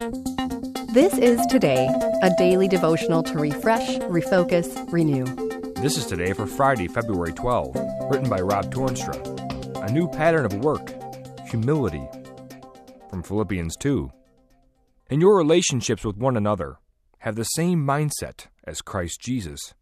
This is Today, a daily devotional to refresh, refocus, renew. This is Today for Friday, February 12, written by Rob Toornstra. A new pattern of work, humility, from Philippians 2. In your relationships with one another, have the same mindset as Christ Jesus.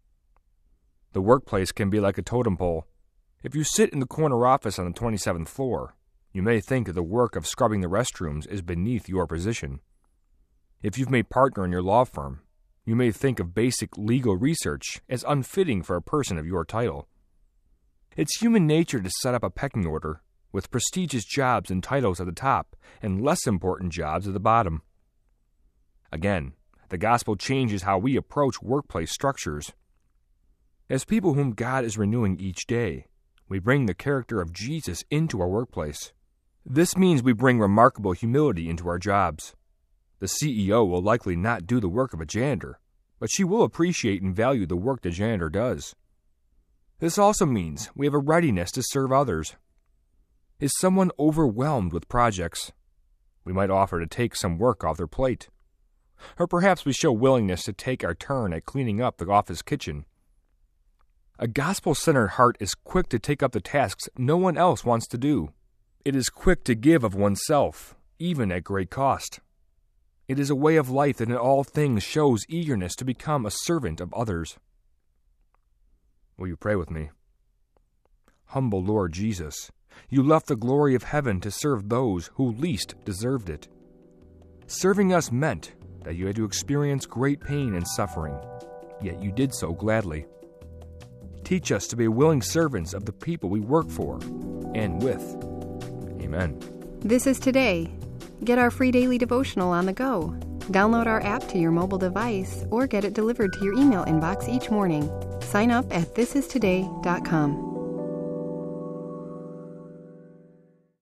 The workplace can be like a totem pole. If you sit in the corner office on the 27th floor, you may think that the work of scrubbing the restrooms is beneath your position. If you've made partner in your law firm, you may think of basic legal research as unfitting for a person of your title. It's human nature to set up a pecking order, with prestigious jobs and titles at the top and less important jobs at the bottom. Again, the gospel changes how we approach workplace structures. As people whom God is renewing each day, we bring the character of Jesus into our workplace. This means we bring remarkable humility into our jobs. The CEO will likely not do the work of a janitor, but she will appreciate and value the work the janitor does. This also means we have a readiness to serve others. Is someone overwhelmed with projects? We might offer to take some work off their plate. Or perhaps we show willingness to take our turn at cleaning up the office kitchen. A gospel-centered heart is quick to take up the tasks no one else wants to do. It is quick to give of oneself, even at great cost. It is a way of life that in all things shows eagerness to become a servant of others. Will you pray with me? Humble Lord Jesus, you left the glory of heaven to serve those who least deserved it. Serving us meant that you had to experience great pain and suffering, yet you did so gladly. Teach us to be willing servants of the people we work for and with. Amen. This is Today. Get our free daily devotional on the go. Download our app to your mobile device or get it delivered to your email inbox each morning. Sign up at thisistoday.com.